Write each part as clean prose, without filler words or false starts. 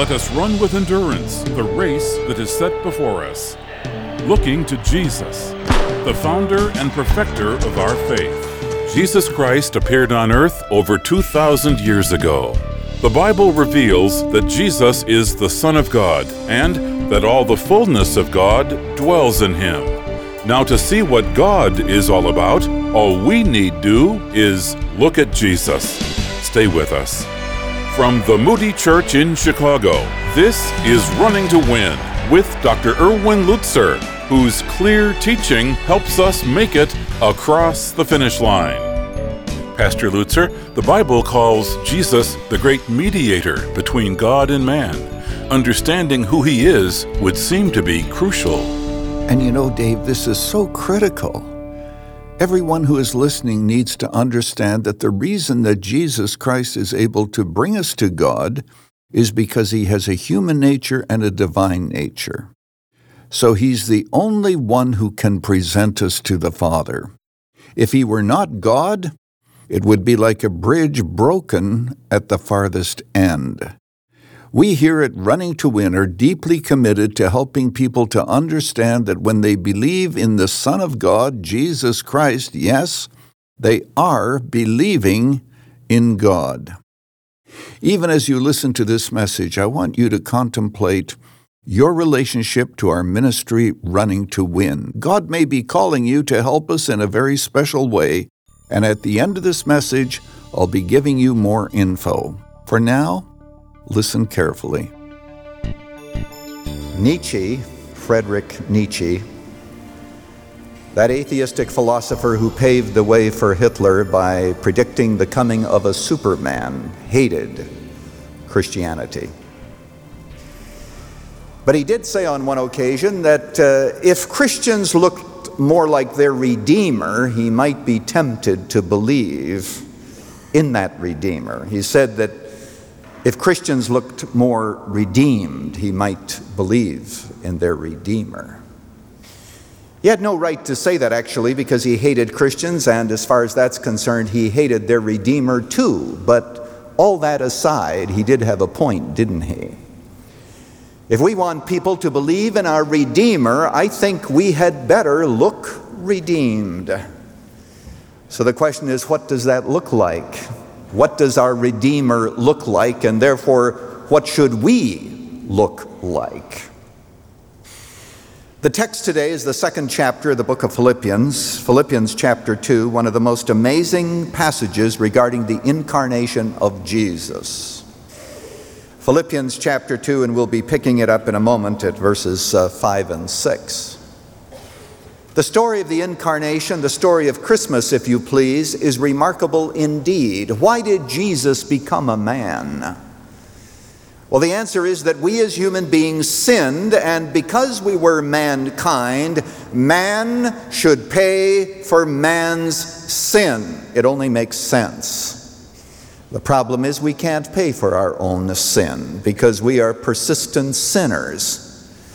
Let us run with endurance the race that is set before us, looking to Jesus, the founder and perfecter of our faith. Jesus Christ appeared on earth over 2,000 years ago. The Bible reveals that Jesus is the Son of God and that all the fullness of God dwells in him. Now, to see what God is all about, all we need do is look at Jesus. Stay with us. From the Moody Church in Chicago, this is Running to Win with Dr. Erwin Lutzer, whose clear teaching helps us make it across the finish line. Pastor Lutzer, the Bible calls Jesus the great mediator between God and man. Understanding who he is would seem to be crucial. And you know, Dave, this is so critical. Everyone who is listening needs to understand that the reason that Jesus Christ is able to bring us to God is because he has a human nature and a divine nature. So he's the only one who can present us to the Father. If he were not God, it would be like a bridge broken at the farthest end. We here at Running to Win are deeply committed to helping people to understand that when they believe in the Son of God, Jesus Christ, yes, they are believing in God. Even as you listen to this message, I want you to contemplate your relationship to our ministry, Running to Win. God may be calling you to help us in a very special way, and at the end of this message, I'll be giving you more info. For now, listen carefully. Nietzsche, Friedrich Nietzsche, that atheistic philosopher who paved the way for Hitler by predicting the coming of a Superman, hated Christianity. But he did say on one occasion that if Christians looked more like their Redeemer, he might be tempted to believe in that Redeemer. He said that if Christians looked more redeemed, he might believe in their Redeemer. He had no right to say that, actually, because he hated Christians, and as far as that's concerned, he hated their Redeemer too. But all that aside, he did have a point, didn't he? If we want people to believe in our Redeemer, I think we had better look redeemed. So the question is, what does that look like? What does our Redeemer look like? And therefore, what should we look like? The text today is the second chapter of the book of Philippians, Philippians chapter 2, one of the most amazing passages regarding the incarnation of Jesus. Philippians chapter 2, and we'll be picking it up in a moment at verses 5 and 6. The story of the incarnation, the story of Christmas, if you please, is remarkable indeed. Why did Jesus become a man? Well, the answer is that we as human beings sinned, and because we were mankind, man should pay for man's sin. It only makes sense. The problem is we can't pay for our own sin because we are persistent sinners.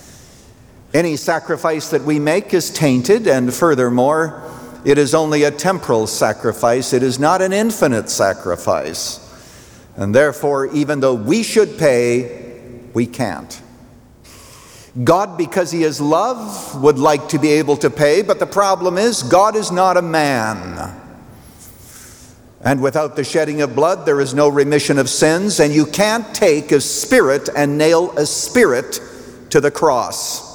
Any sacrifice that we make is tainted, and furthermore, it is only a temporal sacrifice. It is not an infinite sacrifice. And therefore, even though we should pay, we can't. God, because he is love, would like to be able to pay, but the problem is God is not a man. And without the shedding of blood, there is no remission of sins, and you can't take a spirit and nail a spirit to the cross.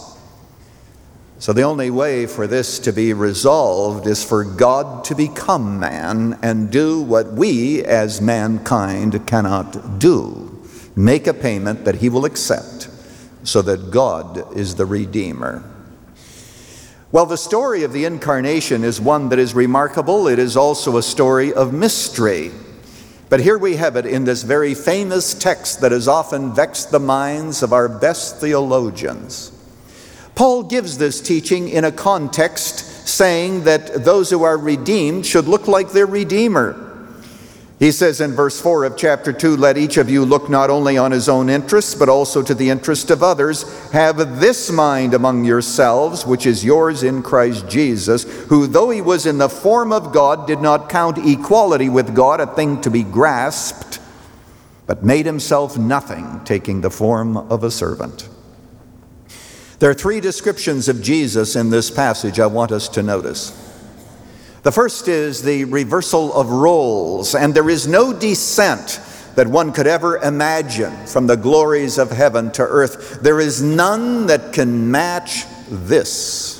So the only way for this to be resolved is for God to become man and do what we as mankind cannot do. Make a payment that he will accept so that God is the Redeemer. Well, the story of the incarnation is one that is remarkable. It is also a story of mystery. But here we have it in this very famous text that has often vexed the minds of our best theologians. Paul gives this teaching in a context saying that those who are redeemed should look like their Redeemer. He says in verse 4 of chapter 2, "Let each of you look not only on his own interests, but also to the interest of others. Have this mind among yourselves, which is yours in Christ Jesus, who, though he was in the form of God, did not count equality with God a thing to be grasped, but made himself nothing, taking the form of a servant. There are three descriptions of Jesus in this passage I want us to notice. The first is the reversal of roles, and there is no descent that one could ever imagine from the glories of heaven to earth. There is none that can match this.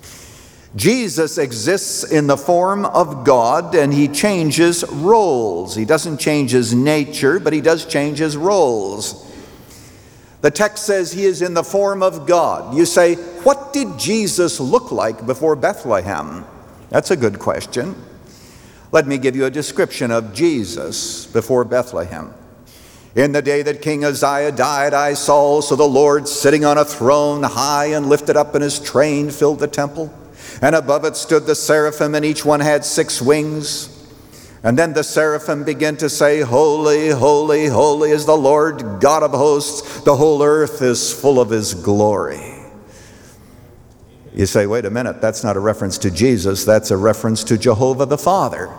Jesus exists in the form of God, and he changes roles. He doesn't change his nature, but he does change his roles. The text says he is in the form of God. You say, what did Jesus look like before Bethlehem? That's a good question. Let me give you a description of Jesus before Bethlehem. In the day that King Uzziah died, I saw also the Lord sitting on a throne, high and lifted up, and his train filled the temple. And above it stood the seraphim, and each one had 6 wings. And then the seraphim began to say, Holy, holy, holy is the Lord God of hosts. The whole earth is full of his glory. You say, wait a minute, that's not a reference to Jesus, that's a reference to Jehovah the Father.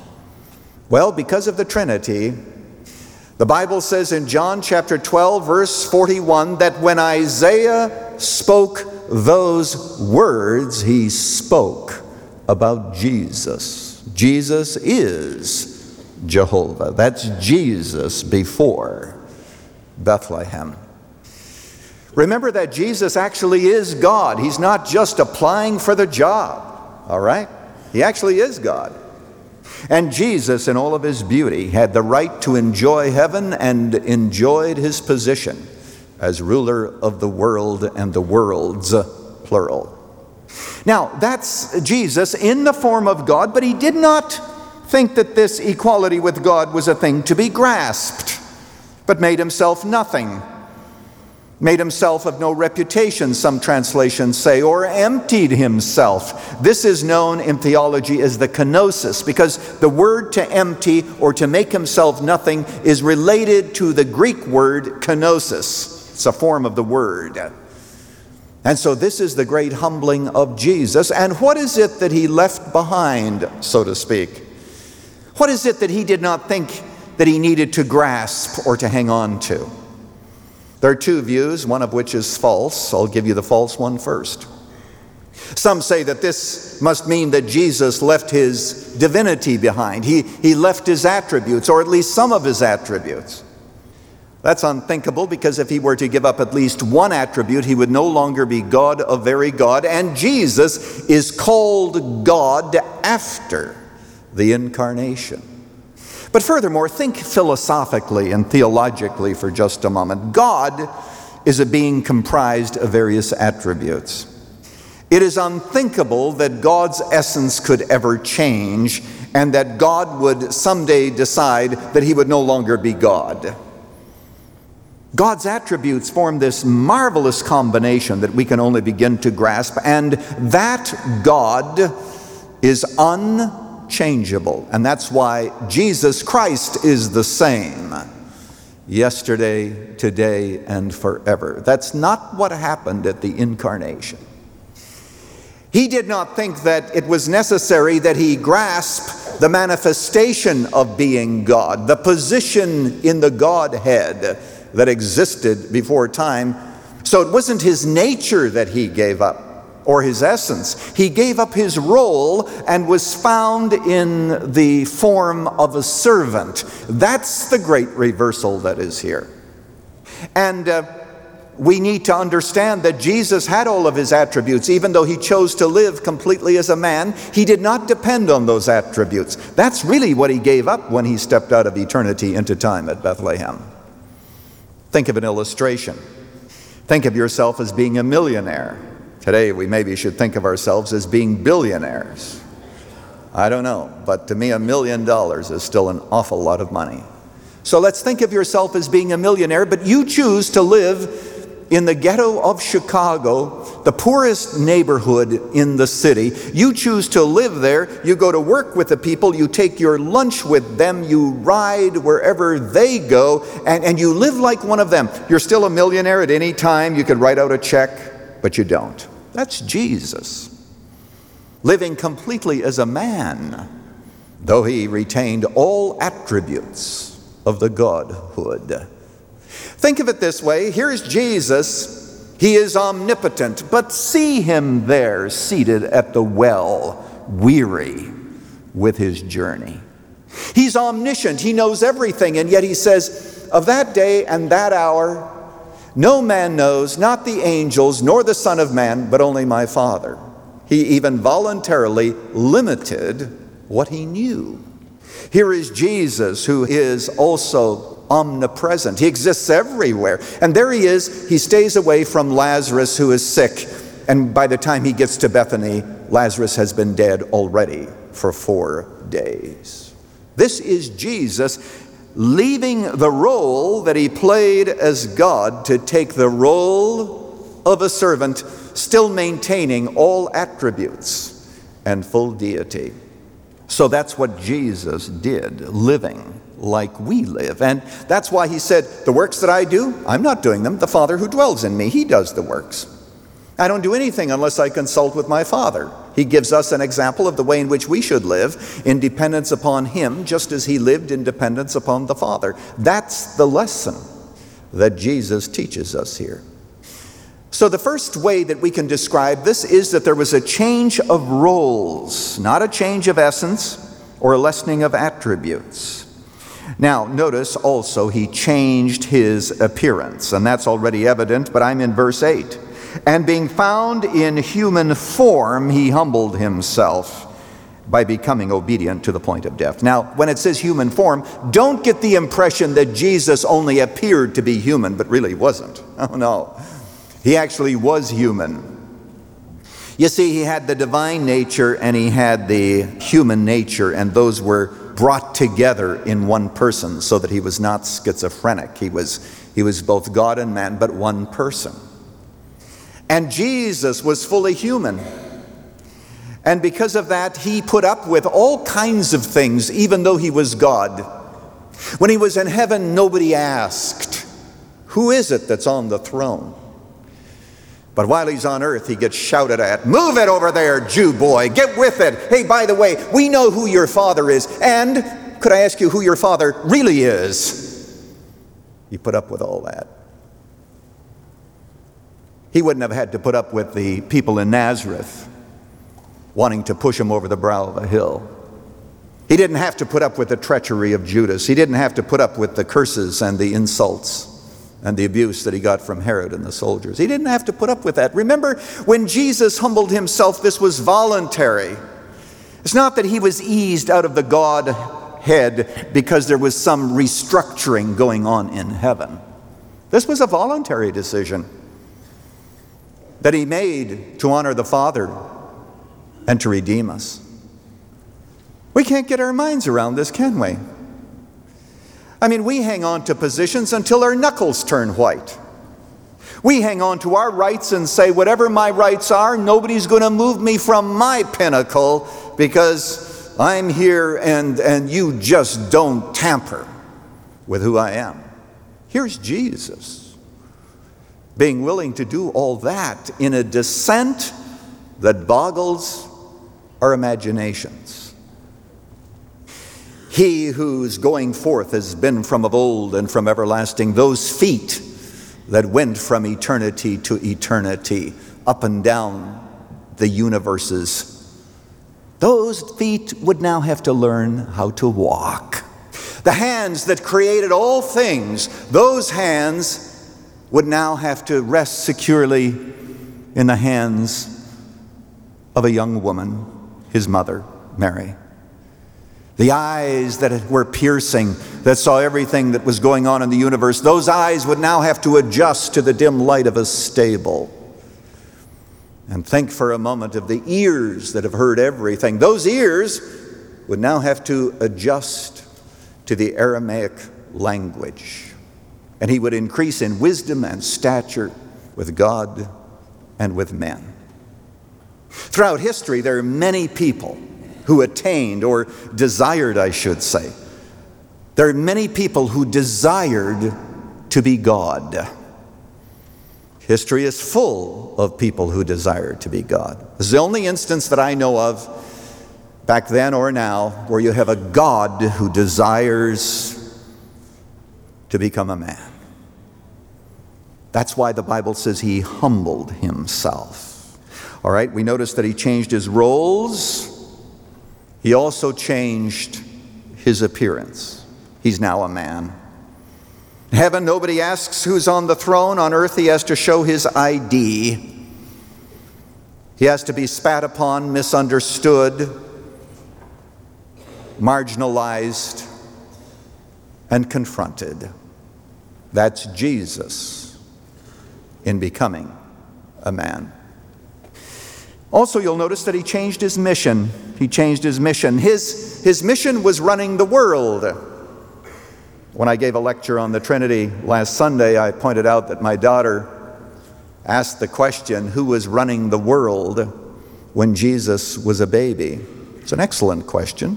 Well, because of the Trinity, the Bible says in John chapter 12, verse 41, that when Isaiah spoke those words, he spoke about Jesus. Jesus is Jehovah. That's Jesus before Bethlehem. Remember that Jesus actually is God. He's not just applying for the job, all right? He actually is God. And Jesus, in all of his beauty, had the right to enjoy heaven and enjoyed his position as ruler of the world and the worlds, plural. Now, that's Jesus in the form of God, but he did not think that this equality with God was a thing to be grasped, but made himself nothing. Made himself of no reputation, some translations say, or emptied himself. This is known in theology as the kenosis, because the word to empty or to make himself nothing is related to the Greek word kenosis. It's a form of the word. And so this is the great humbling of Jesus. And what is it that he left behind, so to speak? What is it that he did not think that he needed to grasp or to hang on to? There are two views, one of which is false. I'll give you the false one first. Some say that this must mean that Jesus left his divinity behind. He left his attributes, or at least some of his attributes. That's unthinkable, because if he were to give up at least one attribute, he would no longer be God of very God. And Jesus is called God after the incarnation. But furthermore, think philosophically and theologically for just a moment. God is a being comprised of various attributes. It is unthinkable that God's essence could ever change, and that God would someday decide that he would no longer be God. God's attributes form this marvelous combination that we can only begin to grasp, and that God is unchangeable. And that's why Jesus Christ is the same yesterday, today, and forever. That's not what happened at the incarnation. He did not think that it was necessary that he grasp the manifestation of being God, the position in the Godhead that existed before time. So it wasn't his nature that he gave up, or his essence. He gave up his role and was found in the form of a servant. That's the great reversal that is here. And we need to understand that Jesus had all of his attributes. Even though he chose to live completely as a man, he did not depend on those attributes. That's really what he gave up when he stepped out of eternity into time at Bethlehem. Think of an illustration. Think of yourself as being a millionaire. Today we maybe should think of ourselves as being billionaires. I don't know, but to me $1 million is still an awful lot of money. So let's think of yourself as being a millionaire, but you choose to live in the ghetto of Chicago, the poorest neighborhood in the city. You choose to live there. You go to work with the people. You take your lunch with them. You ride wherever they go, and you live like one of them. You're still a millionaire at any time. You could write out a check, but you don't. That's Jesus, living completely as a man, though he retained all attributes of the Godhood. Think of it this way. Here's Jesus. He is omnipotent, but see him there seated at the well, weary with his journey. He's omniscient. He knows everything, and yet he says, of that day and that hour, no man knows, not the angels, nor the Son of Man, but only my Father. He even voluntarily limited what he knew. Here is Jesus, who is also omnipresent. He exists everywhere. And there he is. He stays away from Lazarus, who is sick. And by the time he gets to Bethany, Lazarus has been dead already for 4 days. This is Jesus leaving the role that he played as God to take the role of a servant, still maintaining all attributes and full deity. So that's what Jesus did, living like we live. And that's why he said, the works that I do, I'm not doing them. The Father who dwells in me, he does the works. I don't do anything unless I consult with my Father. He gives us an example of the way in which we should live, in dependence upon him, just as he lived in dependence upon the Father. That's the lesson that Jesus teaches us here. So the first way that we can describe this is that there was a change of roles, not a change of essence or a lessening of attributes. Now, notice also he changed his appearance, and that's already evident, but I'm in verse 8. And being found in human form, he humbled himself by becoming obedient to the point of death. Now, when it says human form, don't get the impression that Jesus only appeared to be human, but really wasn't. Oh, no. He actually was human. You see, he had the divine nature and he had the human nature, and those were brought together in one person so that he was not schizophrenic. He was both God and man, but one person. And Jesus was fully human. And because of that, he put up with all kinds of things, even though he was God. When he was in heaven, nobody asked, who is it that's on the throne? But while he's on earth, he gets shouted at, move it over there, Jew boy, get with it. Hey, by the way, we know who your father is. And could I ask you who your father really is? He put up with all that. He wouldn't have had to put up with the people in Nazareth wanting to push him over the brow of a hill. He didn't have to put up with the treachery of Judas. He didn't have to put up with the curses and the insults and the abuse that he got from Herod and the soldiers. He didn't have to put up with that. Remember, when Jesus humbled himself, this was voluntary. It's not that he was eased out of the Godhead because there was some restructuring going on in heaven. This was a voluntary decision that he made to honor the Father and to redeem us. We can't get our minds around this, can we? I mean, we hang on to positions until our knuckles turn white. We hang on to our rights and say, whatever my rights are, nobody's going to move me from my pinnacle because I'm here and you just don't tamper with who I am. Here's Jesus being willing to do all that in a descent that boggles our imaginations. He whose going forth has been from of old and from everlasting, those feet that went from eternity to eternity, up and down the universes, those feet would now have to learn how to walk. The hands that created all things, those hands would now have to rest securely in the hands of a young woman, his mother, Mary. The eyes that were piercing, that saw everything that was going on in the universe, those eyes would now have to adjust to the dim light of a stable. And think for a moment of the ears that have heard everything. Those ears would now have to adjust to the Aramaic language. And he would increase in wisdom and stature with God and with men. Throughout history, there are many people who attained, or desired, I should say. There are many people who desired to be God. History is full of people who desire to be God. This is the only instance that I know of, back then or now, where you have a God who desires to become a man. That's why the Bible says he humbled himself. All right, we notice that he changed his roles. He also changed his appearance. He's now a man. In heaven, nobody asks who's on the throne. On earth, he has to show his ID. He has to be spat upon, misunderstood, marginalized, and confronted. That's Jesus in becoming a man. Also, you'll notice that he changed his mission. He changed his mission. His mission was running the world. When I gave a lecture on the Trinity last Sunday, I pointed out that my daughter asked the question, who was running the world when Jesus was a baby? It's an excellent question.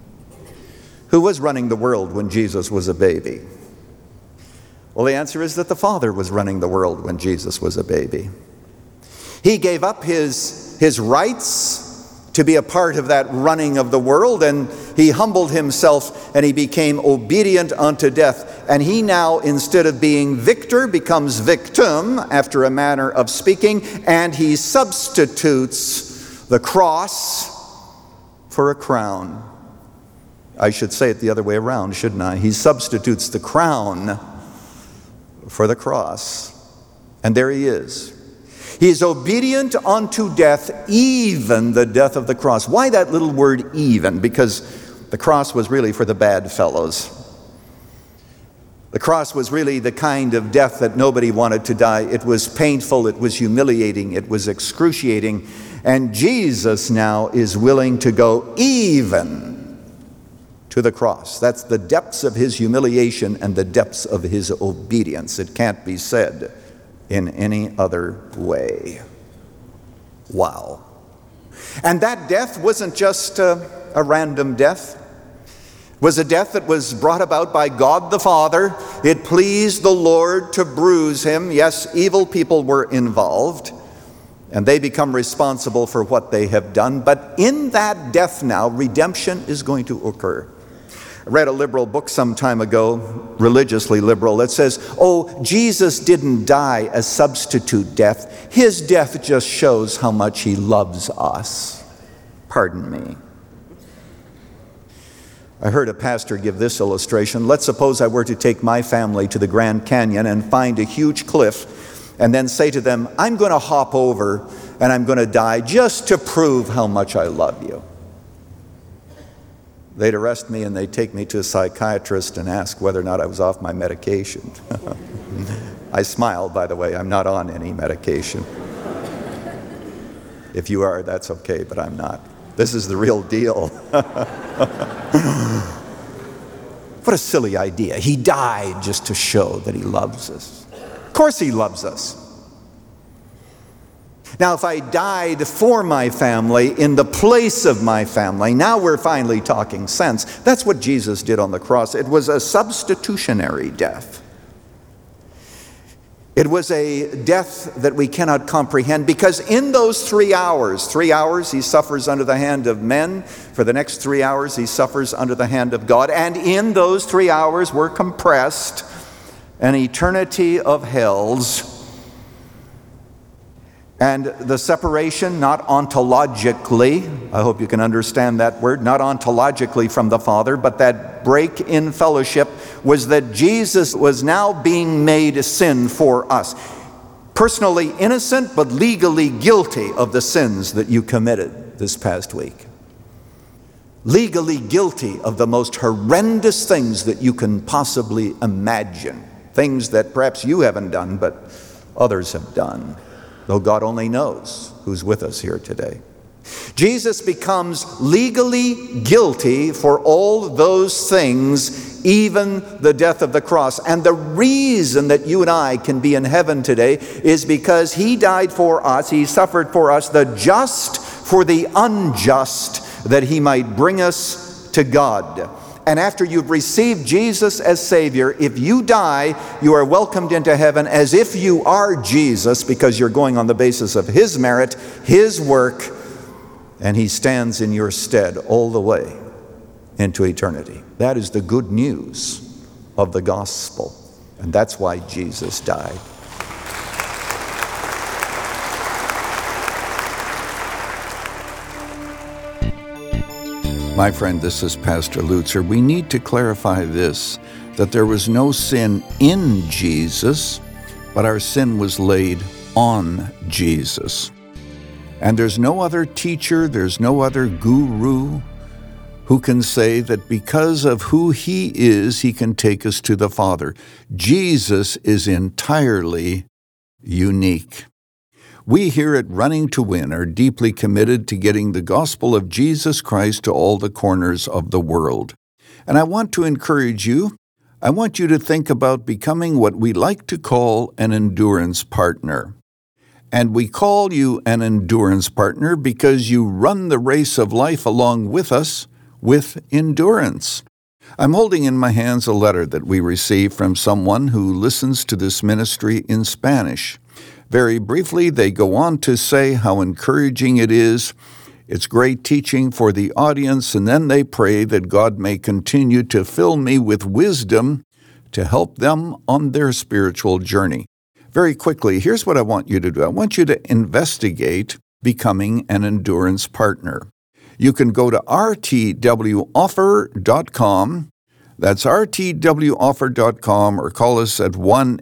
Who was running the world when Jesus was a baby? Well, the answer is that the Father was running the world when Jesus was a baby. He gave up his rights to be a part of that running of the world, and he humbled himself and he became obedient unto death. And he now, instead of being victor, becomes victim, after a manner of speaking, and he substitutes the cross for a crown. I should say it the other way around, shouldn't I? He substitutes the crown for the cross. And there he is. He is obedient unto death, even the death of the cross. Why that little word even? Because the cross was really for the bad fellows. The cross was really the kind of death that nobody wanted to die. It was painful, it was humiliating, it was excruciating. And Jesus now is willing to go even to the cross. That's the depths of his humiliation and the depths of his obedience. It can't be said in any other way. Wow. And that death wasn't just a random death. It was a death that was brought about by God the Father. It pleased the Lord to bruise him. Yes, evil people were involved, and they become responsible for what they have done. But in that death now, redemption is going to occur. I read a liberal book some time ago, religiously liberal, that says, oh, Jesus didn't die a substitute death. His death just shows how much he loves us. Pardon me. I heard a pastor give this illustration. Let's suppose I were to take my family to the Grand Canyon and find a huge cliff and then say to them, I'm going to hop over and I'm going to die just to prove how much I love you. They'd arrest me and they'd take me to a psychiatrist and ask whether or not I was off my medication. I smiled, by the way. I'm not on any medication. If you are, that's okay, but I'm not. This is the real deal. What a silly idea. He died just to show that he loves us. Of course he loves us. Now, if I died for my family, in the place of my family, now we're finally talking sense. That's what Jesus did on the cross. It was a substitutionary death. It was a death that we cannot comprehend, because in those 3 hours he suffers under the hand of men. For the next 3 hours he suffers under the hand of God. And in those 3 hours were compressed an eternity of hells. And the separation, not ontologically, I hope you can understand that word, not ontologically from the Father, but that break in fellowship was that Jesus was now being made sin for us. Personally innocent, but legally guilty of the sins that you committed this past week. Legally guilty of the most horrendous things that you can possibly imagine. Things that perhaps you haven't done, but others have done. Though God only knows who's with us here today. Jesus becomes legally guilty for all those things, even the death of the cross. And the reason that you and I can be in heaven today is because he died for us, he suffered for us, the just for the unjust, that he might bring us to God. And after you've received Jesus as Savior, if you die, you are welcomed into heaven as if you are Jesus, because you're going on the basis of his merit, his work, and he stands in your stead all the way into eternity. That is the good news of the gospel. And that's why Jesus died. My friend, this is Pastor Lutzer. We need to clarify this, that there was no sin in Jesus, but our sin was laid on Jesus. And there's no other teacher, there's no other guru who can say that because of who he is, he can take us to the Father. Jesus is entirely unique. We here at Running to Win are deeply committed to getting the gospel of Jesus Christ to all the corners of the world. And I want to encourage you. I want you to think about becoming what we like to call an endurance partner. And we call you an endurance partner because you run the race of life along with us with endurance. I'm holding in my hands a letter that we received from someone who listens to this ministry in Spanish. Very briefly, they go on to say how encouraging it is. It's great teaching for the audience, and then they pray that God may continue to fill me with wisdom to help them on their spiritual journey. Very quickly, here's what I want you to do. I want you to investigate becoming an endurance partner. You can go to rtwoffer.com. That's rtwoffer.com, or call us at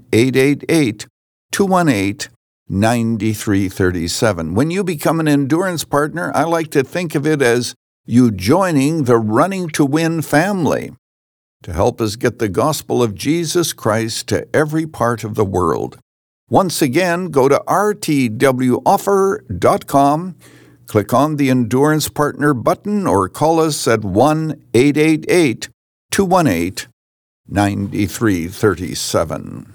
1-888-218-9337. When you become an endurance partner, I like to think of it as you joining the Running to Win family to help us get the gospel of Jesus Christ to every part of the world. Once again, go to rtwoffer.com, click on the Endurance Partner button, or call us at 1-888-218-9337.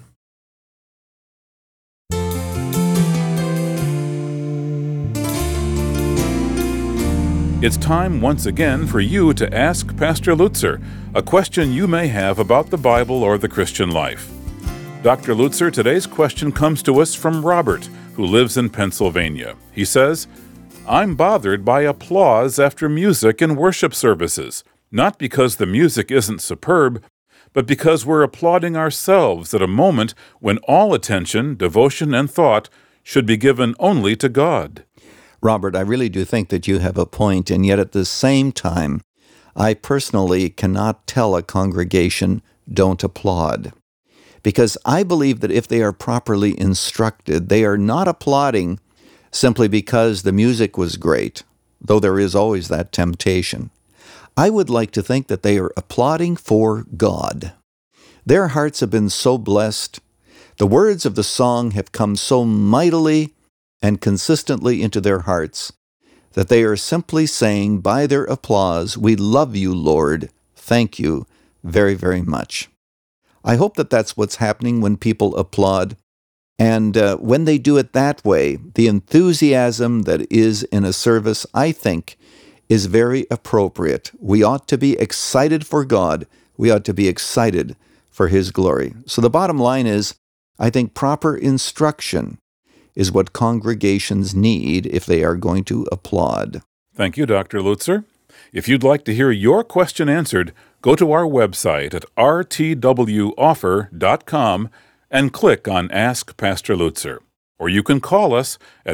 It's time once again for you to ask Pastor Lutzer a question you may have about the Bible or the Christian life. Dr. Lutzer, today's question comes to us from Robert, who lives in Pennsylvania. He says, I'm bothered by applause after music in worship services, not because the music isn't superb, but because we're applauding ourselves at a moment when all attention, devotion, and thought should be given only to God. Robert, I really do think that you have a point, and yet at the same time, I personally cannot tell a congregation, don't applaud. Because I believe that if they are properly instructed, they are not applauding simply because the music was great, though there is always that temptation. I would like to think that they are applauding for God. Their hearts have been so blessed. The words of the song have come so mightily and consistently into their hearts that they are simply saying by their applause, we love you, Lord. Thank you very, very much. I hope that that's what's happening when people applaud. And when they do it that way, the enthusiasm that is in a service, I think, is very appropriate. We ought to be excited for God. We ought to be excited for His glory. So the bottom line is, I think proper instruction is what congregations need if they are going to applaud. Thank you, Dr. Lutzer. If you'd like to hear your question answered, go to our website at rtwoffer.com and click on Ask Pastor Lutzer. Or you can call us at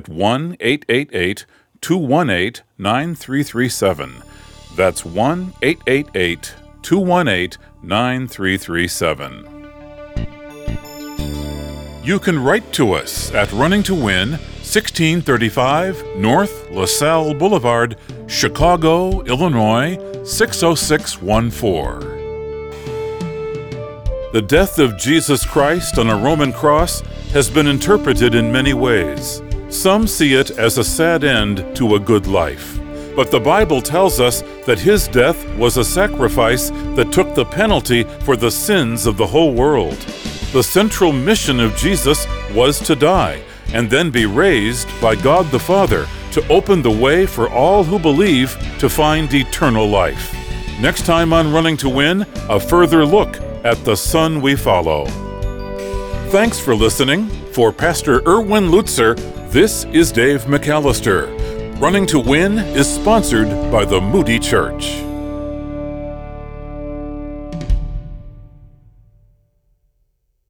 1-888-218-9337. That's 1-888-218-9337. You can write to us at Running to Win, 1635 North LaSalle Boulevard, Chicago, Illinois, 60614. The death of Jesus Christ on a Roman cross has been interpreted in many ways. Some see it as a sad end to a good life. But the Bible tells us that His death was a sacrifice that took the penalty for the sins of the whole world. The central mission of Jesus was to die and then be raised by God the Father to open the way for all who believe to find eternal life. Next time on Running to Win, a further look at the Son we follow. Thanks for listening. For Pastor Erwin Lutzer, this is Dave McAllister. Running to Win is sponsored by the Moody Church.